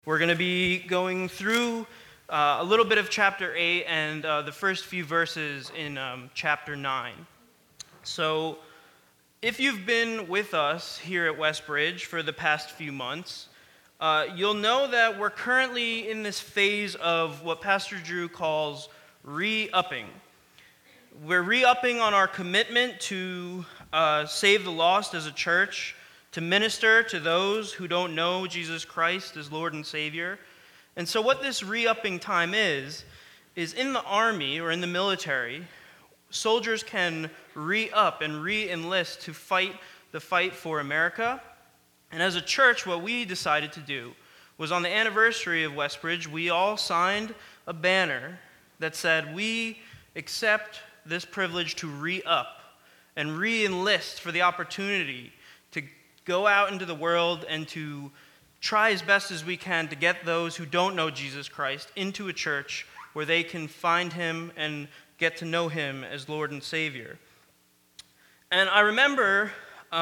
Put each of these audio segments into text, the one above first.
We're going to be going through a little bit of chapter 8 and the first few verses in chapter 9. So, if you've been with us here at Westbridge for the past few months, you'll know that we're currently in this phase of what Pastor Drew calls re-upping. We're re-upping on our commitment to save the lost as a church, to minister to those who don't know Jesus Christ as Lord and Savior. And so what this re-upping time is in the army or in the military, soldiers can re-up and re-enlist to fight the fight for America. And as a church, what we decided to do was on the anniversary of Westbridge, we all signed a banner that said, we accept this privilege to re-up and re-enlist for the opportunity to go out into the world and to try as best as we can to get those who don't know Jesus Christ into a church where they can find him and get to know him as Lord and Savior. And I remember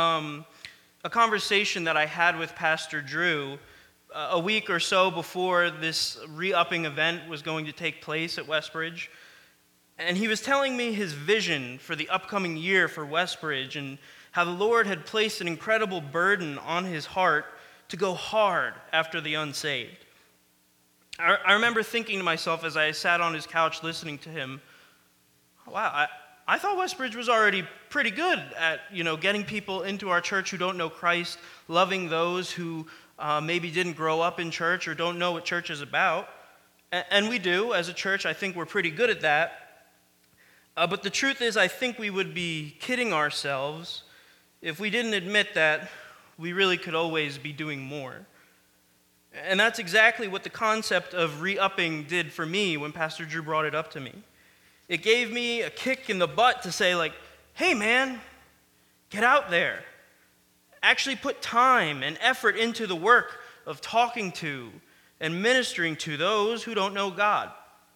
a conversation that I had with Pastor Drew a week or so before this re-upping event was going to take place at Westbridge. And he was telling me his vision for the upcoming year for Westbridge and how the Lord had placed an incredible burden on his heart to go hard after the unsaved. I remember thinking to myself as I sat on his couch listening to him, wow, I thought Westbridge was already pretty good at, getting people into our church who don't know Christ, loving those who maybe didn't grow up in church or don't know what church is about. And we do. As a church, I think we're pretty good at that. But the truth is, I think we would be kidding ourselves if we didn't admit that we really could always be doing more. And that's exactly what the concept of re-upping did for me when Pastor Drew brought it up to me. It gave me a kick in the butt to say, hey man, get out there. Actually put time and effort into the work of talking to and ministering to those who don't know God.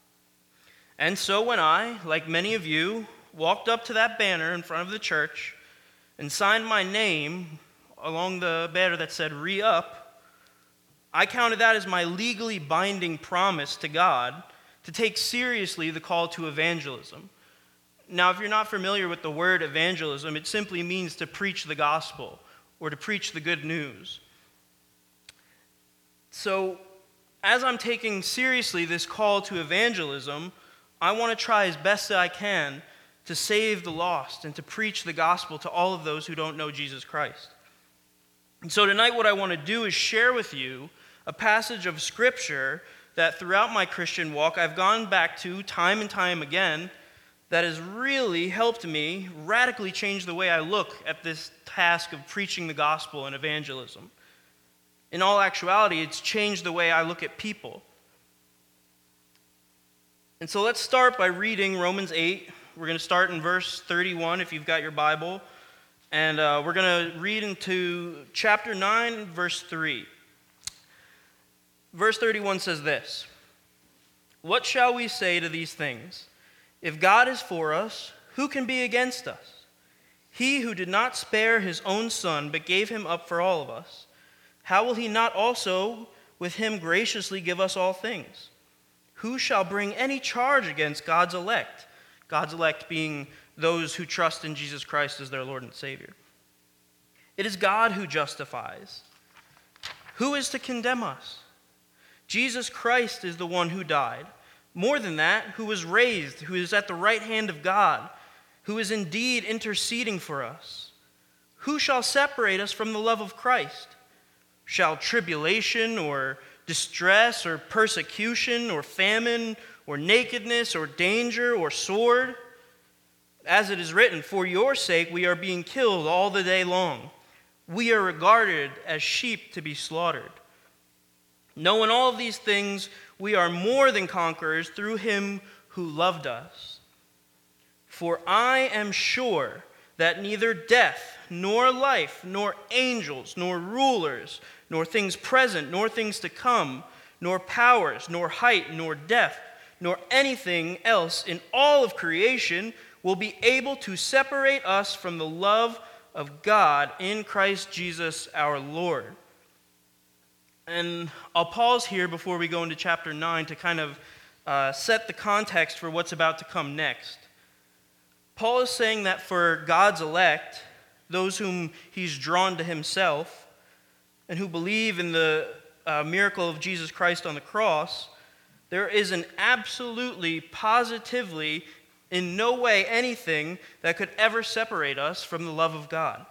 And so when I, like many of you, walked up to that banner in front of the church and signed my name along the banner that said re-up, I counted that as my legally binding promise to God to take seriously the call to evangelism. Now, if you're not familiar with the word evangelism, it simply means to preach the gospel or to preach the good news. So, as I'm taking seriously this call to evangelism, I want to try as best as I can to save the lost and to preach the gospel to all of those who don't know Jesus Christ. And so tonight what I want to do is share with you a passage of Scripture that throughout my Christian walk I've gone back to time and time again that has really helped me radically change the way I look at this task of preaching the gospel and evangelism. In all actuality, it's changed the way I look at people. And so let's start by reading Romans 8. We're going to start in verse 31 if you've got your Bible. And we're going to read into chapter 9, verse 3. Verse 31 says this: "What shall we say to these things? If God is for us, who can be against us? He who did not spare his own son, but gave him up for all of us, how will he not also with him graciously give us all things? Who shall bring any charge against God's elect?" God's elect being those who trust in Jesus Christ as their Lord and Savior. "It is God who justifies. Who is to condemn us? Jesus Christ is the one who died. More than that, who was raised, who is at the right hand of God, who is indeed interceding for us. Who shall separate us from the love of Christ? Shall tribulation or distress or persecution or famine or nakedness or danger or sword? As it is written, for your sake we are being killed all the day long. We are regarded as sheep to be slaughtered. Knowing all of these things, we are more than conquerors through him who loved us. For I am sure that neither death, nor life, nor angels, nor rulers, nor things present, nor things to come, nor powers, nor height, nor depth, nor anything else in all of creation will be able to separate us from the love of God in Christ Jesus our Lord. And I'll pause here before we go into chapter 9 to kind of set the context for what's about to come next. Paul is saying that for God's elect, those whom he's drawn to himself, and who believe in the miracle of Jesus Christ on the cross, there is an absolutely, positively, in no way anything that could ever separate us from the love of God.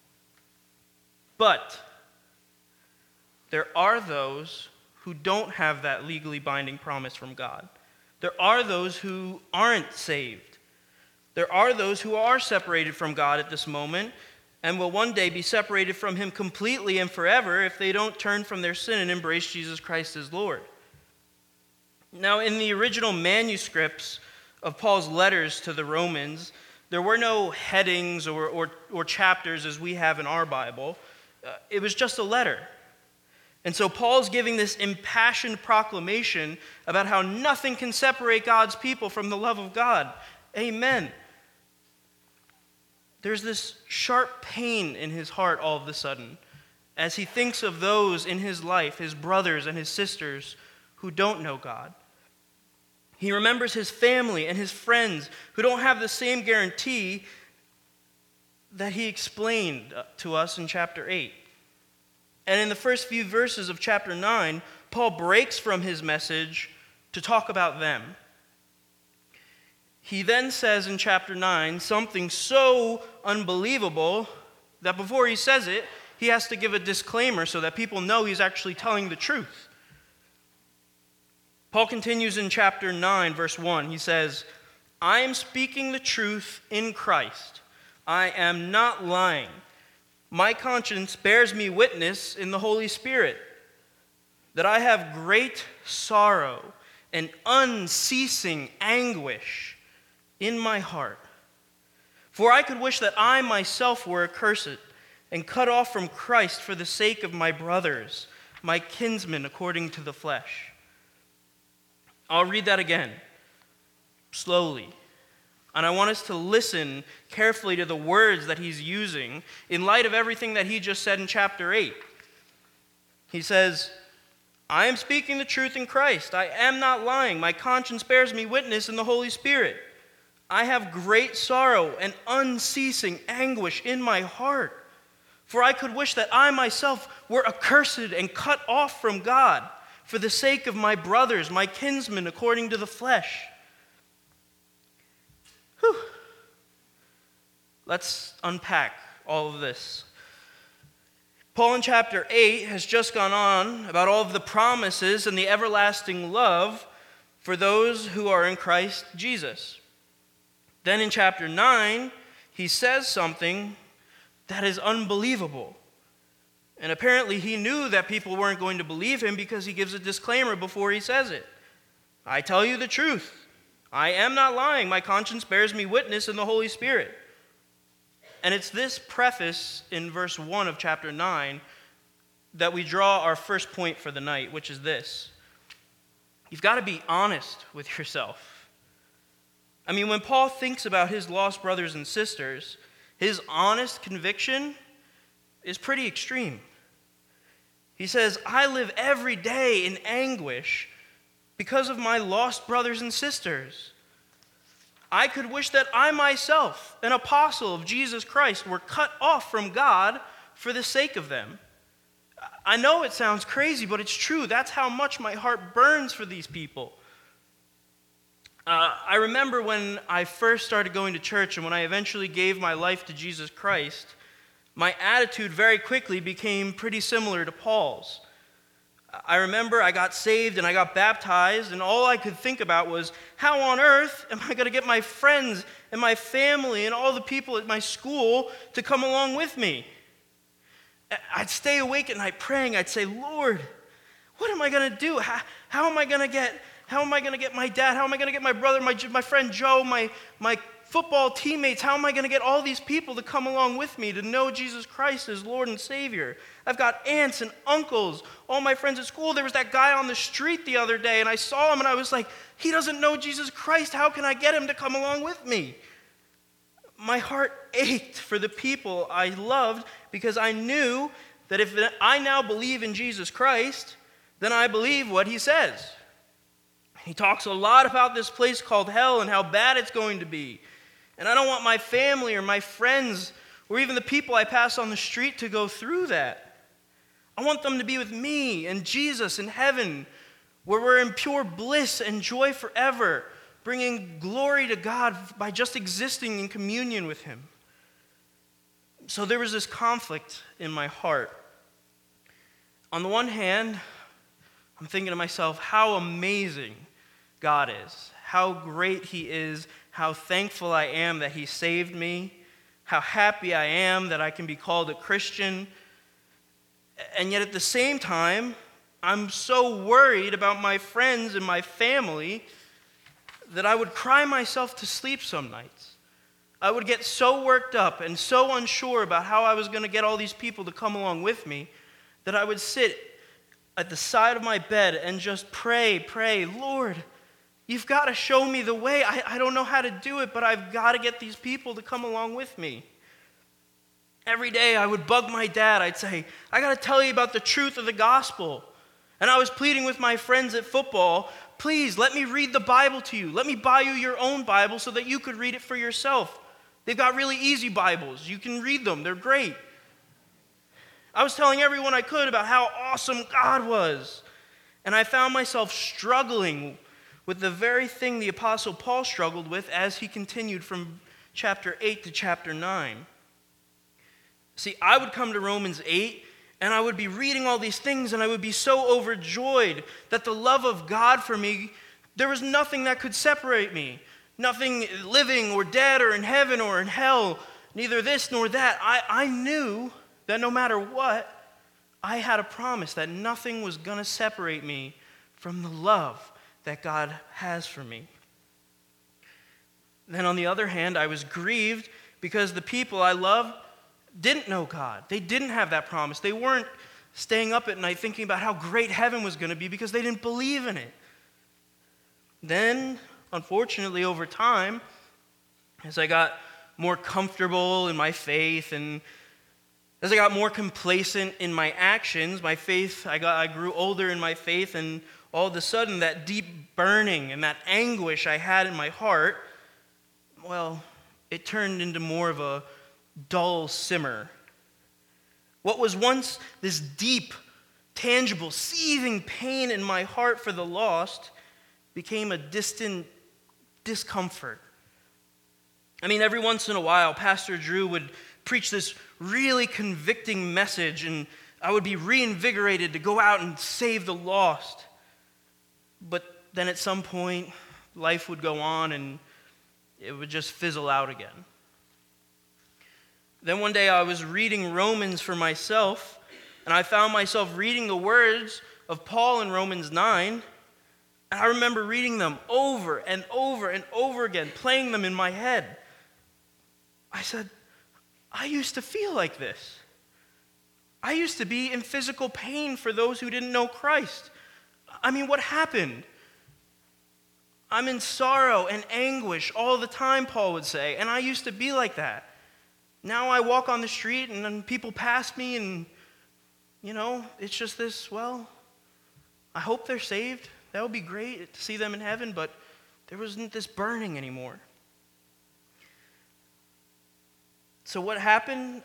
But there are those who don't have that legally binding promise from God. There are those who aren't saved. There are those who are separated from God at this moment and will one day be separated from him completely and forever if they don't turn from their sin and embrace Jesus Christ as Lord. Now, in the original manuscripts of Paul's letters to the Romans, there were no headings or chapters as we have in our Bible. It was just a letter. And so Paul's giving this impassioned proclamation about how nothing can separate God's people from the love of God. Amen. There's this sharp pain in his heart all of a sudden as he thinks of those in his life, his brothers and his sisters, who don't know God. He remembers his family and his friends who don't have the same guarantee that he explained to us in chapter 8. And in the first few verses of chapter 9, Paul breaks from his message to talk about them. He then says in chapter 9 something so unbelievable that before he says it, he has to give a disclaimer so that people know he's actually telling the truth. Paul continues in chapter 9, verse 1. He says, "I am speaking the truth in Christ. I am not lying. My conscience bears me witness in the Holy Spirit that I have great sorrow and unceasing anguish in my heart. For I could wish that I myself were accursed and cut off from Christ for the sake of my brothers, my kinsmen according to the flesh." I'll read that again, slowly. And I want us to listen carefully to the words that he's using in light of everything that he just said in chapter 8. He says, "I am speaking the truth in Christ. I am not lying. My conscience bears me witness in the Holy Spirit. I have great sorrow and unceasing anguish in my heart. For I could wish that I myself were accursed and cut off from God for the sake of my brothers, my kinsmen according to the flesh." Whew. Let's unpack all of this. Paul in chapter 8 has just gone on about all of the promises and the everlasting love for those who are in Christ Jesus. Then in chapter 9, he says something that is unbelievable. And apparently he knew that people weren't going to believe him because he gives a disclaimer before he says it. "I tell you the truth. I am not lying. My conscience bears me witness in the Holy Spirit." And it's this preface in verse 1 of chapter 9 that we draw our first point for the night, which is this. You've got to be honest with yourself. I mean, when Paul thinks about his lost brothers and sisters, his honest conviction is pretty extreme. He says, "I live every day in anguish because of my lost brothers and sisters. I could wish that I myself, an apostle of Jesus Christ, were cut off from God for the sake of them." I know it sounds crazy, but it's true. That's how much my heart burns for these people. I remember when I first started going to church and when I eventually gave my life to Jesus Christ, my attitude very quickly became pretty similar to Paul's. I remember I got saved and I got baptized, and all I could think about was, how on earth am I going to get my friends and my family and all the people at my school to come along with me? I'd stay awake at night praying. I'd say, "Lord, what am I going to do? How am I going to get my dad? How am I going to get my brother, my friend Joe, my football teammates? How am I going to get all these people to come along with me to know Jesus Christ as Lord and Savior? I've got aunts and uncles, all my friends at school. There was that guy on the street the other day, and I saw him, and I was like, he doesn't know Jesus Christ. How can I get him to come along with me?" My heart ached for the people I loved because I knew that if I now believe in Jesus Christ, then I believe what he says. He talks a lot about this place called hell and how bad it's going to be. And I don't want my family or my friends or even the people I pass on the street to go through that. I want them to be with me and Jesus in heaven, where we're in pure bliss and joy forever, bringing glory to God by just existing in communion with him. So there was this conflict in my heart. On the one hand, I'm thinking to myself, how amazing God is, how great he is, how thankful I am that he saved me, how happy I am that I can be called a Christian. And yet at the same time, I'm so worried about my friends and my family that I would cry myself to sleep some nights. I would get so worked up and so unsure about how I was going to get all these people to come along with me that I would sit at the side of my bed and just pray, Lord, you've got to show me the way. I don't know how to do it, but I've got to get these people to come along with me. Every day I would bug my dad. I'd say, I got to tell you about the truth of the gospel. And I was pleading with my friends at football, please let me read the Bible to you. Let me buy you your own Bible so that you could read it for yourself. They've got really easy Bibles. You can read them. They're great. I was telling everyone I could about how awesome God was. And I found myself struggling with the very thing the Apostle Paul struggled with as he continued from chapter 8 to chapter 9. See, I would come to Romans 8, and I would be reading all these things, and I would be so overjoyed that the love of God for me, there was nothing that could separate me. Nothing living or dead or in heaven or in hell, neither this nor that. I knew that no matter what, I had a promise that nothing was going to separate me from the love that God has for me. Then on the other hand, I was grieved because the people I love didn't know God. They didn't have that promise. They weren't staying up at night thinking about how great heaven was going to be because they didn't believe in it. Then, unfortunately, over time, as I got more comfortable in my faith and as I got more complacent in my actions, my faith, I grew older in my faith, and all of a sudden that deep burning and that anguish I had in my heart, well, it turned into more of a dull simmer. What was once this deep, tangible, seething pain in my heart for the lost became a distant discomfort. I mean, every once in a while, Pastor Drew would preach this really convicting message, and I would be reinvigorated to go out and save the lost. But then at some point, life would go on, and it would just fizzle out again. Then one day I was reading Romans for myself, and I found myself reading the words of Paul in Romans 9, and I remember reading them over and over and over again, playing them in my head. I said, I used to feel like this. I used to be in physical pain for those who didn't know Christ. I mean, what happened? I'm in sorrow and anguish all the time, Paul would say, and I used to be like that. Now I walk on the street and then people pass me and, it's just this, well, I hope they're saved. That would be great to see them in heaven, but there wasn't this burning anymore. So what happened?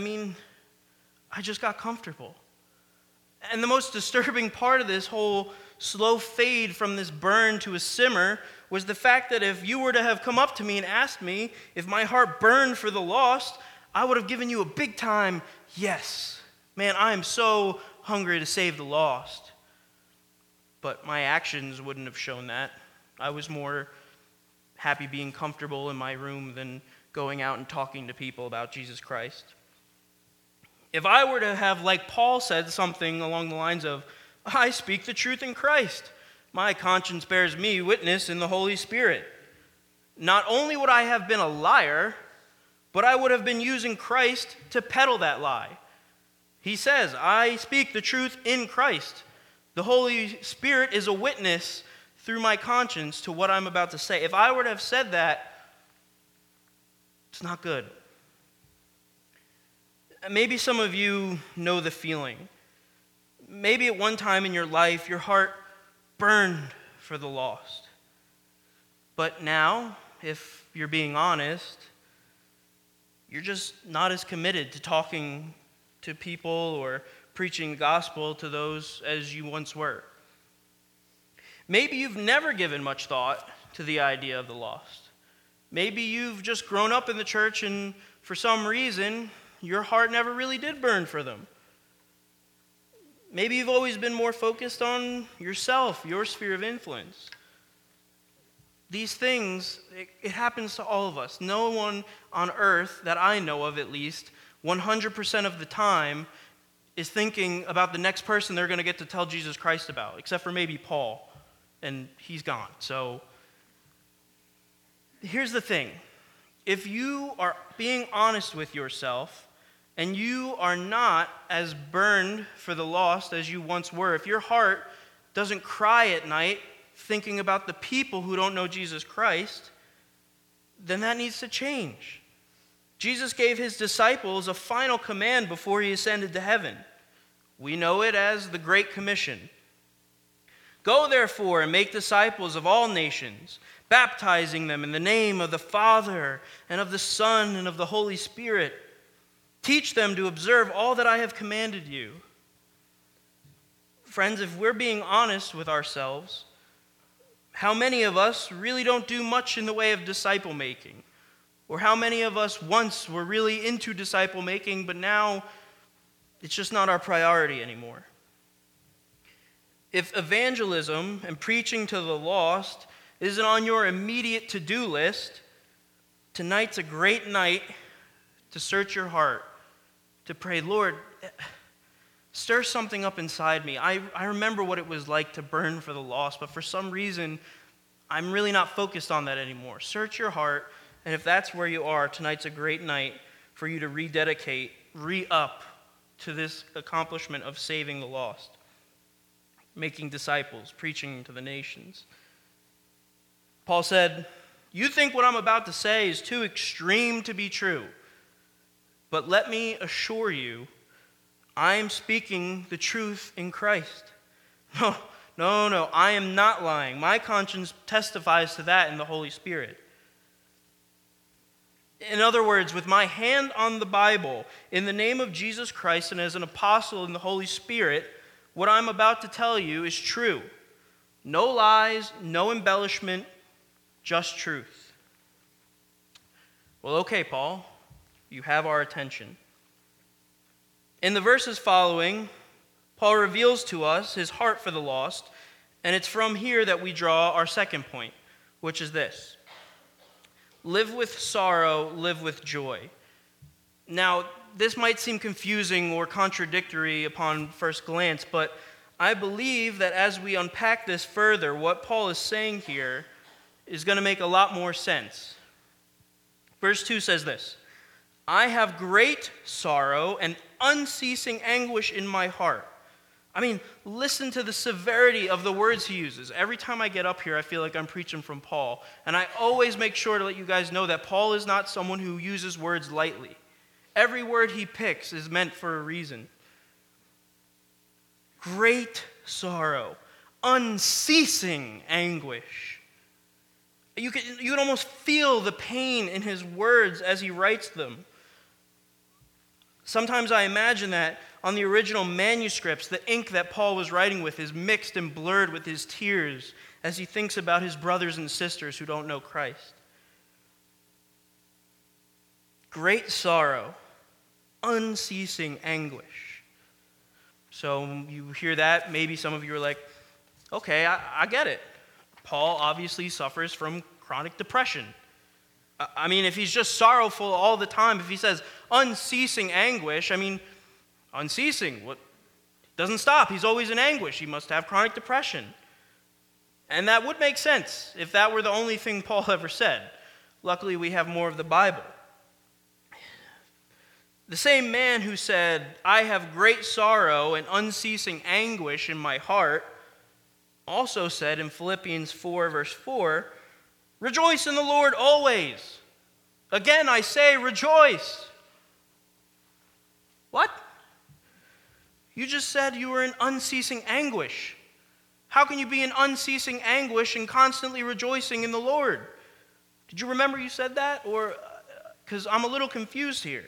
I just got comfortable. And the most disturbing part of this whole slow fade from this burn to a simmer was the fact that if you were to have come up to me and asked me if my heart burned for the lost, I would have given you a big time yes. Man, I am so hungry to save the lost. But my actions wouldn't have shown that. I was more happy being comfortable in my room than going out and talking to people about Jesus Christ. If I were to have, like Paul said, something along the lines of, I speak the truth in Christ. My conscience bears me witness in the Holy Spirit. Not only would I have been a liar, but I would have been using Christ to peddle that lie. He says, I speak the truth in Christ. The Holy Spirit is a witness through my conscience to what I'm about to say. If I were to have said that, it's not good. Maybe some of you know the feeling. Maybe at one time in your life, your heart burned for the lost. But now, if you're being honest, you're just not as committed to talking to people or preaching the gospel to those as you once were. Maybe you've never given much thought to the idea of the lost. Maybe you've just grown up in the church and for some reason, your heart never really did burn for them. Maybe you've always been more focused on yourself, your sphere of influence. These things, it happens to all of us. No one on earth, that I know of at least, 100% of the time is thinking about the next person they're going to get to tell Jesus Christ about, except for maybe Paul, and he's gone. So here's the thing. If you are being honest with yourself and you are not as burned for the lost as you once were, if your heart doesn't cry at night thinking about the people who don't know Jesus Christ, then that needs to change. Jesus gave his disciples a final command before he ascended to heaven. We know it as the Great Commission. Go therefore and make disciples of all nations, baptizing them in the name of the Father and of the Son and of the Holy Spirit. Teach them to observe all that I have commanded you. Friends, if we're being honest with ourselves, how many of us really don't do much in the way of disciple making? Or how many of us once were really into disciple making, but now it's just not our priority anymore? If evangelism and preaching to the lost isn't on your immediate to-do list, tonight's a great night to search your heart, to pray, Lord, stir something up inside me. I remember what it was like to burn for the lost, but for some reason, I'm really not focused on that anymore. Search your heart, and if that's where you are, tonight's a great night for you to rededicate, re-up to this accomplishment of saving the lost, making disciples, preaching to the nations. Paul said, you think what I'm about to say is too extreme to be true, but let me assure you, I am speaking the truth in Christ. No, I am not lying. My conscience testifies to that in the Holy Spirit. In other words, with my hand on the Bible, in the name of Jesus Christ and as an apostle in the Holy Spirit, what I'm about to tell you is true. No lies, no embellishment, just truth. Well, okay, Paul, you have our attention. In the verses following, Paul reveals to us his heart for the lost, and it's from here that we draw our second point, which is this. Live with sorrow, live with joy. Now, this might seem confusing or contradictory upon first glance, but I believe that as we unpack this further, what Paul is saying here is going to make a lot more sense. Verse 2 says this, I have great sorrow and unceasing anguish in my heart. I mean, listen to the severity of the words he uses. Every time I get up here, I feel like I'm preaching from Paul. And I always make sure to let you guys know that Paul is not someone who uses words lightly. Every word he picks is meant for a reason. Great sorrow, unceasing anguish. You can almost feel the pain in his words as he writes them. Sometimes I imagine that on the original manuscripts, the ink that Paul was writing with is mixed and blurred with his tears as he thinks about his brothers and sisters who don't know Christ. Great sorrow, unceasing anguish. So you hear that, maybe some of you are like, okay, I get it. Paul obviously suffers from chronic depression. I mean, if he's just sorrowful all the time, if he says unceasing anguish, I mean, unceasing, what doesn't stop. He's always in anguish. He must have chronic depression. And that would make sense if that were the only thing Paul ever said. Luckily, we have more of the Bible. The same man who said, I have great sorrow and unceasing anguish in my heart, also said in Philippians 4, verse 4, rejoice in the Lord always. Again, I say rejoice. What? You just said you were in unceasing anguish. How can you be in unceasing anguish and constantly rejoicing in the Lord? Did you remember you said that? Or, because I'm a little confused here.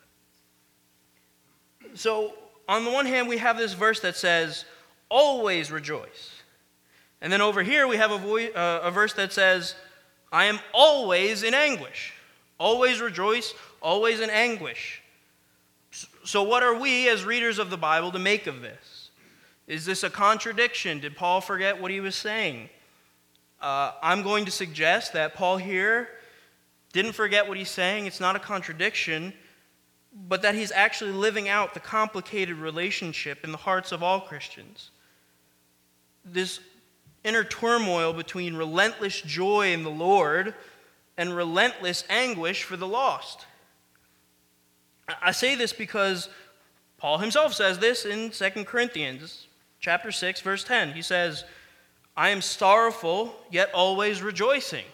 So, on the one hand, we have this verse that says, always rejoice. And then over here, we have a verse that says, I am always in anguish. Always rejoice, always in anguish. So what are we as readers of the Bible to make of this? Is this a contradiction? Did Paul forget what he was saying? I'm going to suggest that Paul here didn't forget what he's saying. It's not a contradiction, but that he's actually living out the complicated relationship in the hearts of all Christians. This inner turmoil between relentless joy in the Lord and relentless anguish for the lost. I say this because Paul himself says this in 2 Corinthians chapter 6, verse 10. He says, I am sorrowful, yet always rejoicing.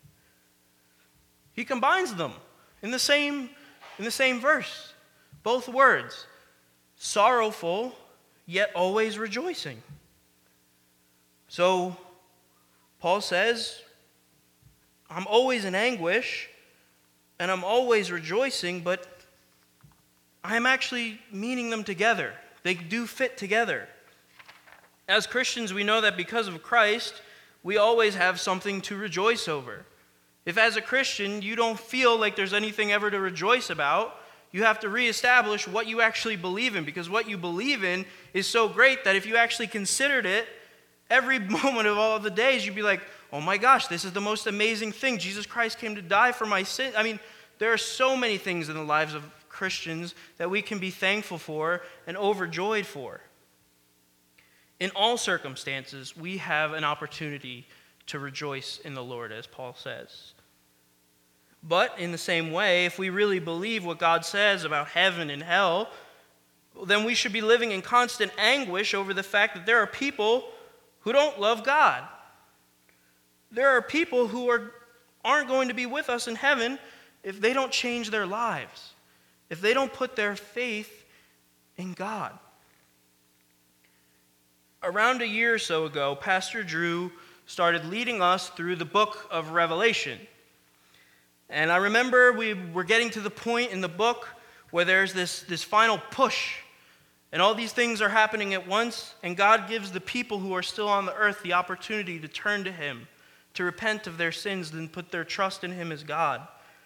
He combines them in the same verse. Both words. Sorrowful, yet always rejoicing. So, Paul says, I'm always in anguish, and I'm always rejoicing, but I'm actually meaning them together. They do fit together. As Christians, we know that because of Christ, we always have something to rejoice over. If as a Christian, you don't feel like there's anything ever to rejoice about, you have to reestablish what you actually believe in, because what you believe in is so great that if you actually considered it, every moment of all of the days, you'd be like, oh my gosh, this is the most amazing thing. Jesus Christ came to die for my sin. I mean, there are so many things in the lives of Christians that we can be thankful for and overjoyed for. In all circumstances, we have an opportunity to rejoice in the Lord, as Paul says. But in the same way, if we really believe what God says about heaven and hell, then we should be living in constant anguish over the fact that there are people who don't love God. There are people who aren't going to be with us in heaven if they don't change their lives, if they don't put their faith in God. Around a year or so ago, Pastor Drew started leading us through the book of Revelation. And I remember we were getting to the point in the book where there's this final push, and all these things are happening at once, and God gives the people who are still on the earth the opportunity to turn to Him, to repent of their sins, and put their trust in Him as God.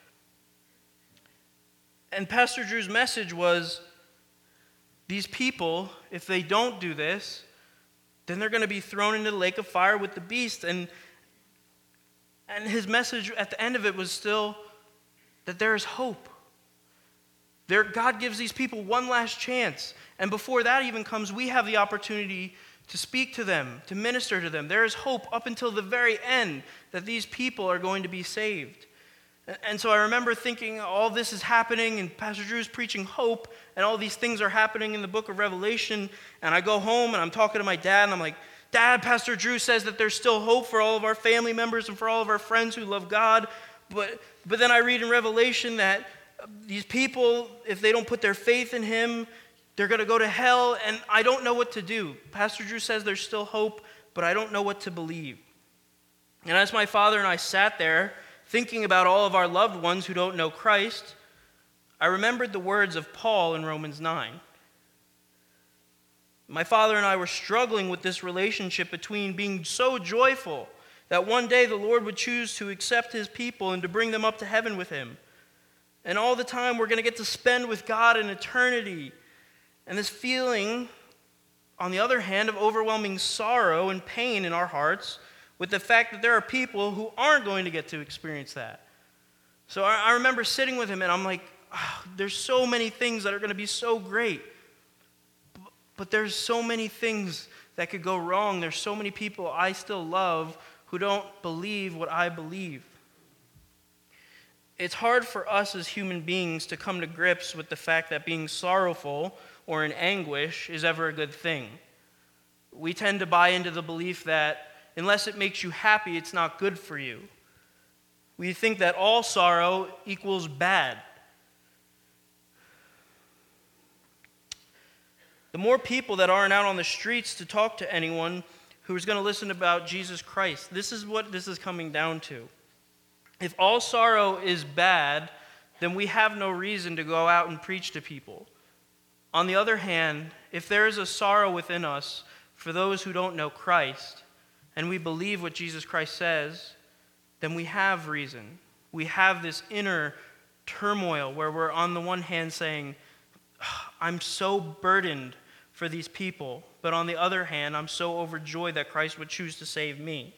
And Pastor Drew's message was, these people, if they don't do this, then they're going to be thrown into the lake of fire with the beast. And his message at the end of it was still that there is hope. God gives these people one last chance. And before that even comes, we have the opportunity to speak to them, to minister to them. There is hope up until the very end that these people are going to be saved. And so I remember thinking all this is happening, and Pastor Drew's preaching hope, and all these things are happening in the book of Revelation. And I go home and I'm talking to my dad, and I'm like, Dad, Pastor Drew says that there's still hope for all of our family members and for all of our friends who love God. But then I read in Revelation that these people, if they don't put their faith in Him, they're going to go to hell, and I don't know what to do. Pastor Drew says there's still hope, but I don't know what to believe. And as my father and I sat there thinking about all of our loved ones who don't know Christ, I remembered the words of Paul in Romans 9. My father and I were struggling with this relationship between being so joyful that one day the Lord would choose to accept His people and to bring them up to heaven with Him. And all the time we're going to get to spend with God in eternity. And this feeling, on the other hand, of overwhelming sorrow and pain in our hearts with the fact that there are people who aren't going to get to experience that. So I remember sitting with him and I'm like, there's so many things that are going to be so great. But there's so many things that could go wrong. There's so many people I still love who don't believe what I believe. It's hard for us as human beings to come to grips with the fact that being sorrowful or in anguish is ever a good thing. We tend to buy into the belief that unless it makes you happy, it's not good for you. We think that all sorrow equals bad. the more people that aren't out on the streets to talk to anyone who's going to listen about Jesus Christ. This is what this is coming down to. If all sorrow is bad, then we have no reason to go out and preach to people. On the other hand, if there is a sorrow within us for those who don't know Christ, and we believe what Jesus Christ says, then we have reason. We have this inner turmoil where we're on the one hand saying, I'm so burdened for these people, but on the other hand, I'm so overjoyed that Christ would choose to save me.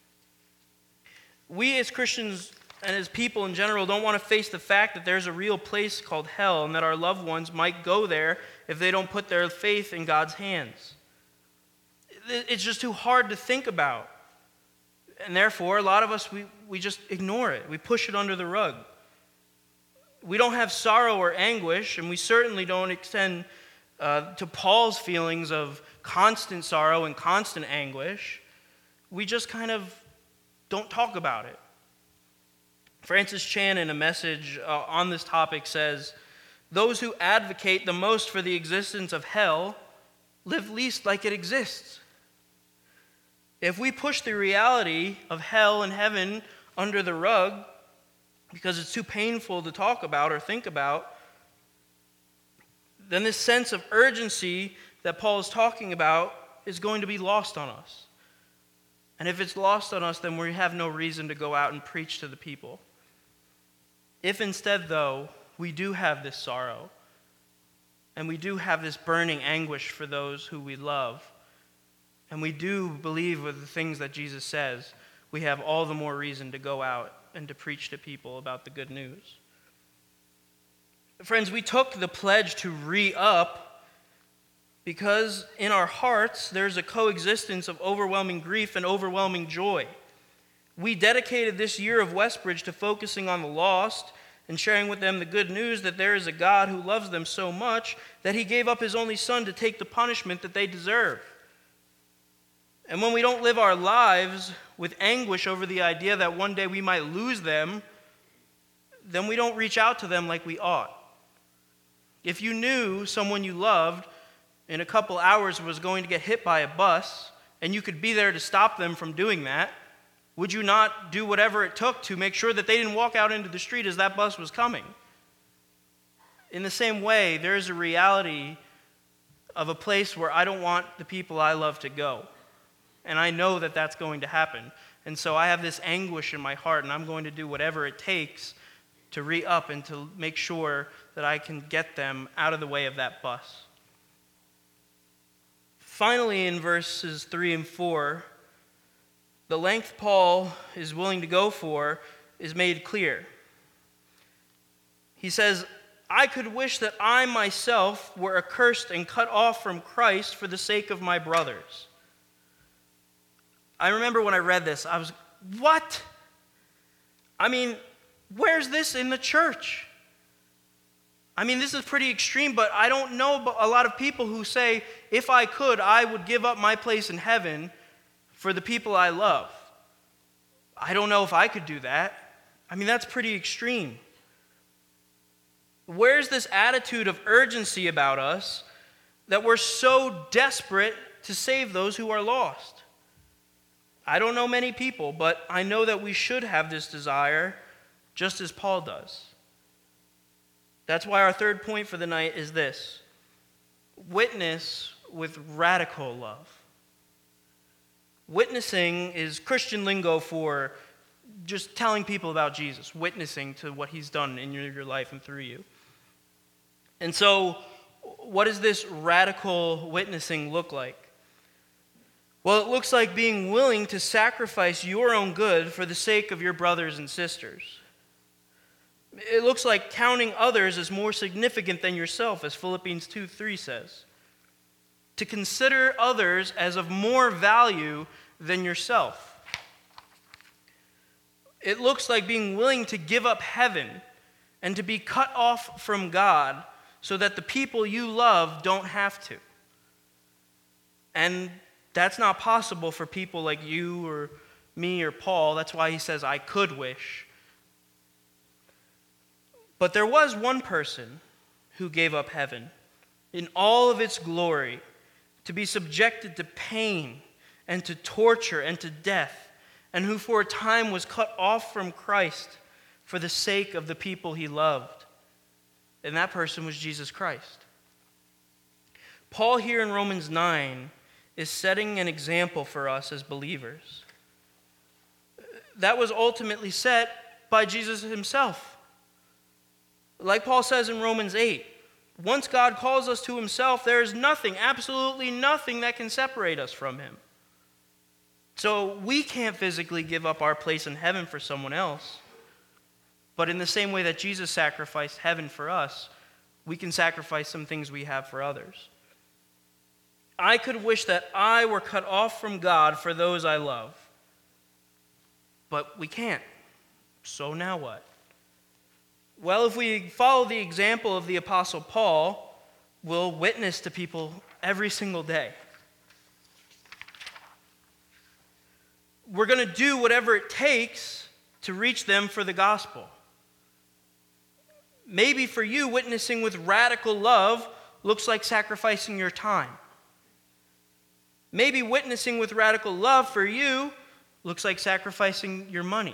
We as Christians and as people in general don't want to face the fact that there's a real place called hell and that our loved ones might go there if they don't put their faith in God's hands. It's just too hard to think about. And therefore, a lot of us, we just ignore it. We push it under the rug. We don't have sorrow or anguish, and we certainly don't extend to Paul's feelings of constant sorrow and constant anguish. We just kind of don't talk about it. Francis Chan, in a message on this topic, says, "Those who advocate the most for the existence of hell live least like it exists." If we push the reality of hell and heaven under the rug because it's too painful to talk about or think about, then this sense of urgency that Paul is talking about is going to be lost on us. And if it's lost on us, then we have no reason to go out and preach to the people. If instead, though, we do have this sorrow, and we do have this burning anguish for those who we love, and we do believe with the things that Jesus says, we have all the more reason to go out and to preach to people about the good news. Friends, we took the pledge to re-up because in our hearts there's a coexistence of overwhelming grief and overwhelming joy. We dedicated this year of Westbridge to focusing on the lost and sharing with them the good news that there is a God who loves them so much that he gave up his only son to take the punishment that they deserve. And when we don't live our lives with anguish over the idea that one day we might lose them, then we don't reach out to them like we ought. If you knew someone you loved in a couple hours was going to get hit by a bus, and you could be there to stop them from doing that, would you not do whatever it took to make sure that they didn't walk out into the street as that bus was coming? In the same way, there is a reality of a place where I don't want the people I love to go. And I know that that's going to happen. And so I have this anguish in my heart, and I'm going to do whatever it takes to re-up and to make sure that I can get them out of the way of that bus. Finally, in verses 3 and 4, the length Paul is willing to go for is made clear. He says, "I could wish that I myself were accursed and cut off from Christ for the sake of my brothers." I remember when I read this, I was, what? I mean, where's this in the church? I mean, this is pretty extreme, but I don't know a lot of people who say, if I could, I would give up my place in heaven for the people I love. I don't know if I could do that. I mean, that's pretty extreme. Where's this attitude of urgency about us that we're so desperate to save those who are lost? I don't know many people, but I know that we should have this desire just as Paul does. That's why our third point for the night is this: witness with radical love. Witnessing is Christian lingo for just telling people about Jesus, witnessing to what he's done in your life and through you. And so, what does this radical witnessing look like? Well, it looks like being willing to sacrifice your own good for the sake of your brothers and sisters. It looks like counting others as more significant than yourself, as Philippians 2:3 says. To consider others as of more value than yourself. It looks like being willing to give up heaven and to be cut off from God so that the people you love don't have to. And that's not possible for people like you or me or Paul. That's why he says, I could wish. But there was one person who gave up heaven in all of its glory, to be subjected to pain and to torture and to death, and who for a time was cut off from Christ for the sake of the people he loved. And that person was Jesus Christ. Paul here in Romans 9 is setting an example for us as believers. That was ultimately set by Jesus himself. Like Paul says in Romans 8, once God calls us to himself, there is nothing, absolutely nothing that can separate us from him. So we can't physically give up our place in heaven for someone else. But in the same way that Jesus sacrificed heaven for us, we can sacrifice some things we have for others. I could wish that I were cut off from God for those I love. But we can't. So now what? Well, if we follow the example of the Apostle Paul, we'll witness to people every single day. We're going to do whatever it takes to reach them for the gospel. Maybe for you, witnessing with radical love looks like sacrificing your time. Maybe witnessing with radical love for you looks like sacrificing your money.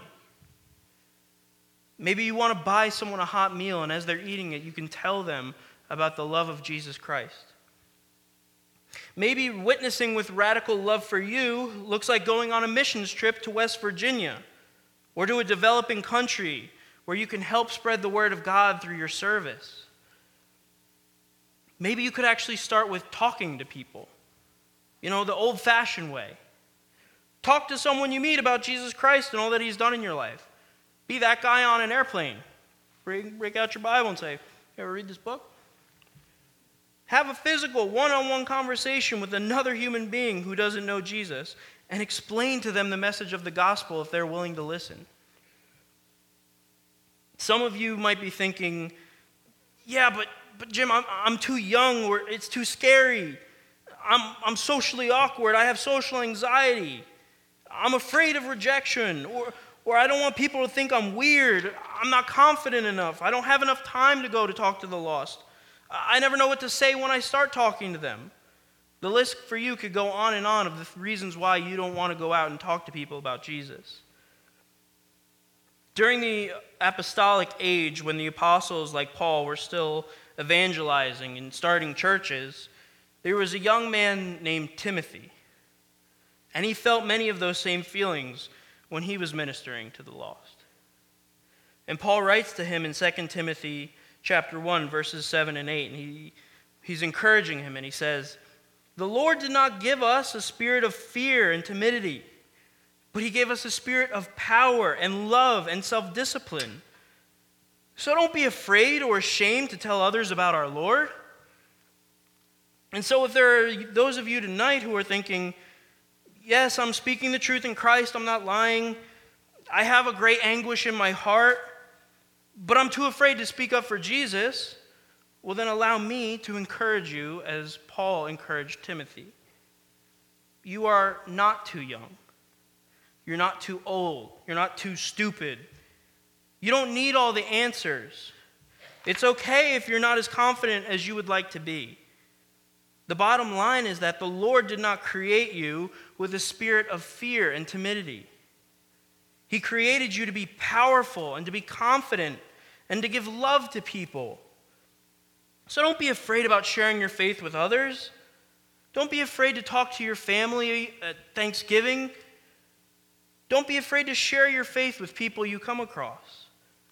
Maybe you want to buy someone a hot meal, and as they're eating it, you can tell them about the love of Jesus Christ. Maybe witnessing with radical love for you looks like going on a missions trip to West Virginia or to a developing country where you can help spread the word of God through your service. Maybe you could actually start with talking to people, the old-fashioned way. Talk to someone you meet about Jesus Christ and all that he's done in your life. Be that guy on an airplane. Break out your Bible and say, "You ever read this book?" Have a physical, one-on-one conversation with another human being who doesn't know Jesus and explain to them the message of the gospel if they're willing to listen. Some of you might be thinking, "Yeah, but Jim, I'm too young, or it's too scary. I'm socially awkward. I have social anxiety. I'm afraid of rejection, or I don't want people to think I'm weird. I'm not confident enough. I don't have enough time to go to talk to the lost. I never know what to say when I start talking to them." The list for you could go on and on of the reasons why you don't want to go out and talk to people about Jesus. During the apostolic age, when the apostles like Paul were still evangelizing and starting churches, there was a young man named Timothy. And he felt many of those same feelings when he was ministering to the lost. And Paul writes to him in 2 Timothy chapter 1, verses 7 and 8, and he's encouraging him, and he says, "The Lord did not give us a spirit of fear and timidity, but he gave us a spirit of power and love and self-discipline. So don't be afraid or ashamed to tell others about our Lord." And so if there are those of you tonight who are thinking, "Yes, I'm speaking the truth in Christ, I'm not lying, I have a great anguish in my heart, but I'm too afraid to speak up for Jesus," well, then allow me to encourage you as Paul encouraged Timothy. You are not too young. You're not too old. You're not too stupid. You don't need all the answers. It's okay if you're not as confident as you would like to be. The bottom line is that the Lord did not create you with a spirit of fear and timidity. He created you to be powerful and to be confident and to give love to people. So don't be afraid about sharing your faith with others. Don't be afraid to talk to your family at Thanksgiving. Don't be afraid to share your faith with people you come across.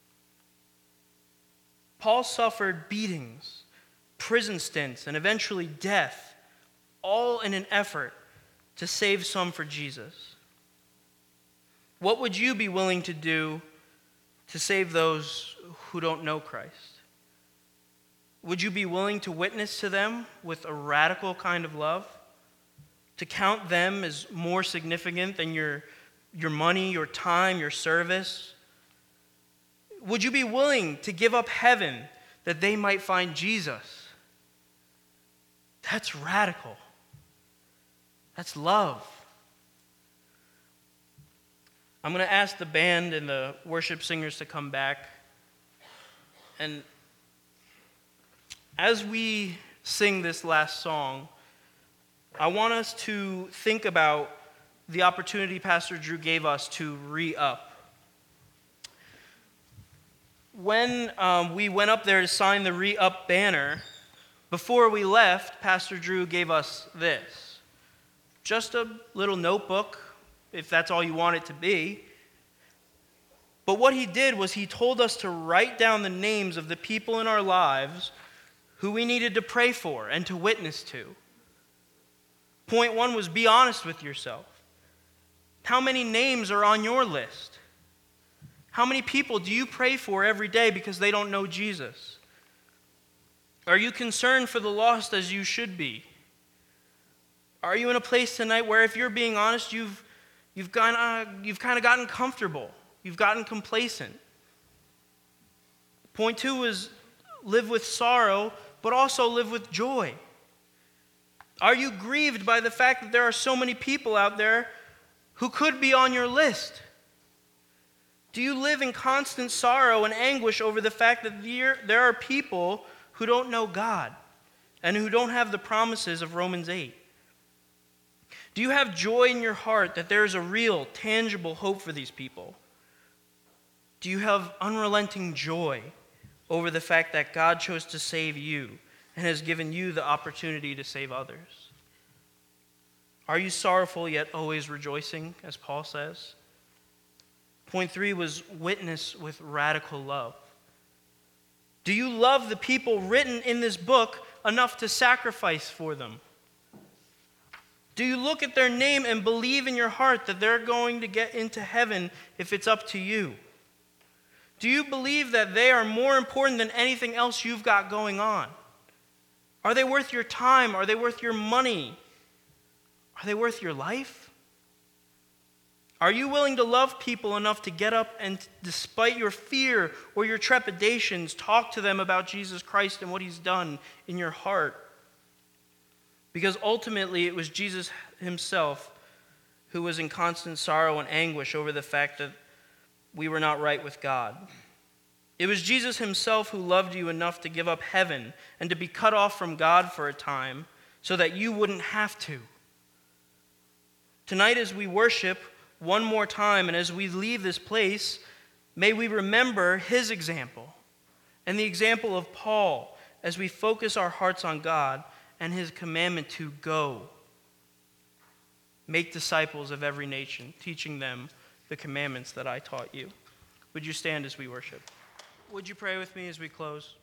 Paul suffered beatings, prison stints, and eventually death, all in an effort to save some for Jesus. What would you be willing to do to save those who don't know Christ? Would you be willing to witness to them with a radical kind of love? To count them as more significant than your money, your time, your service? Would you be willing to give up heaven that they might find Jesus? That's radical. That's love. I'm going to ask the band and the worship singers to come back. And as we sing this last song, I want us to think about the opportunity Pastor Drew gave us to re-up. When we went up there to sign the re-up banner, before we left, Pastor Drew gave us this. Just a little notebook, if that's all you want it to be. But what he did was he told us to write down the names of the people in our lives who we needed to pray for and to witness to. Point 1 was be honest with yourself. How many names are on your list? How many people do you pray for every day because they don't know Jesus? Are you concerned for the lost as you should be? Are you in a place tonight where, if you're being honest, you've kind of gotten comfortable? You've gotten complacent. Point 2 is live with sorrow, but also live with joy. Are you grieved by the fact that there are so many people out there who could be on your list? Do you live in constant sorrow and anguish over the fact that there are people who don't know God and who don't have the promises of Romans 8? Do you have joy in your heart that there is a real, tangible hope for these people? Do you have unrelenting joy over the fact that God chose to save you and has given you the opportunity to save others? Are you sorrowful yet always rejoicing, as Paul says? Point 3 was witness with radical love. Do you love the people written in this book enough to sacrifice for them? Do you look at their name and believe in your heart that they're going to get into heaven if it's up to you? Do you believe that they are more important than anything else you've got going on? Are they worth your time? Are they worth your money? Are they worth your life? Are you willing to love people enough to get up and, despite your fear or your trepidations, talk to them about Jesus Christ and what he's done in your heart? Because ultimately it was Jesus himself who was in constant sorrow and anguish over the fact that we were not right with God. It was Jesus himself who loved you enough to give up heaven and to be cut off from God for a time so that you wouldn't have to. Tonight, as we worship one more time and as we leave this place, may we remember his example and the example of Paul as we focus our hearts on God and his commandment to go. Make disciples of every nation, teaching them the commandments that I taught you. Would you stand as we worship? Would you pray with me as we close?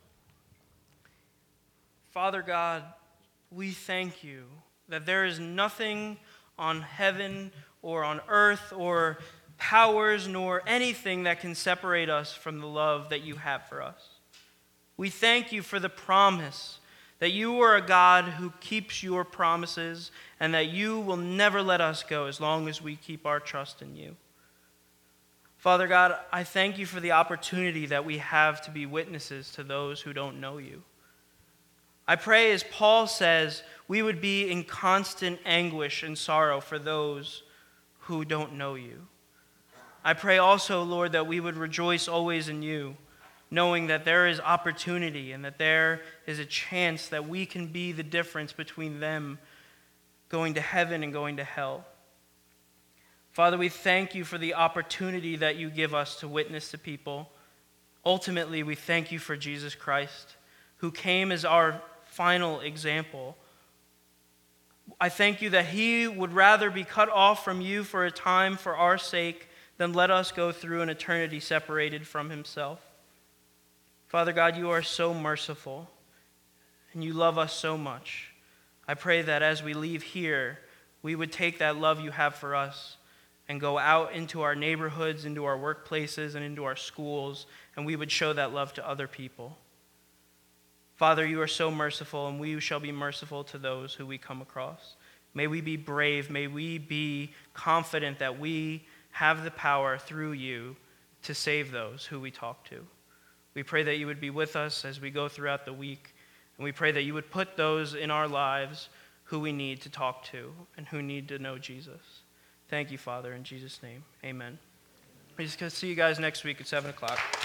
Father God, we thank you that there is nothing on heaven or on earth or powers nor anything that can separate us from the love that you have for us. We thank you for the promise that you are a God who keeps your promises and that you will never let us go as long as we keep our trust in you. Father God, I thank you for the opportunity that we have to be witnesses to those who don't know you. I pray, as Paul says, we would be in constant anguish and sorrow for those who don't know you. I pray also, Lord, that we would rejoice always in you, knowing that there is opportunity and that there is a chance that we can be the difference between them going to heaven and going to hell. Father, we thank you for the opportunity that you give us to witness to people. Ultimately, we thank you for Jesus Christ, who came as our final example. I thank you that he would rather be cut off from you for a time for our sake than let us go through an eternity separated from himself. Father God, you are so merciful, and you love us so much. I pray that as we leave here, we would take that love you have for us and go out into our neighborhoods, into our workplaces, and into our schools, and we would show that love to other people. Father, you are so merciful, and we shall be merciful to those who we come across. May we be brave. May we be confident that we have the power through you to save those who we talk to. We pray that you would be with us as we go throughout the week, and we pray that you would put those in our lives who we need to talk to and who need to know Jesus. Thank you, Father, in Jesus' name. Amen. We're just going to see you guys next week at 7 o'clock.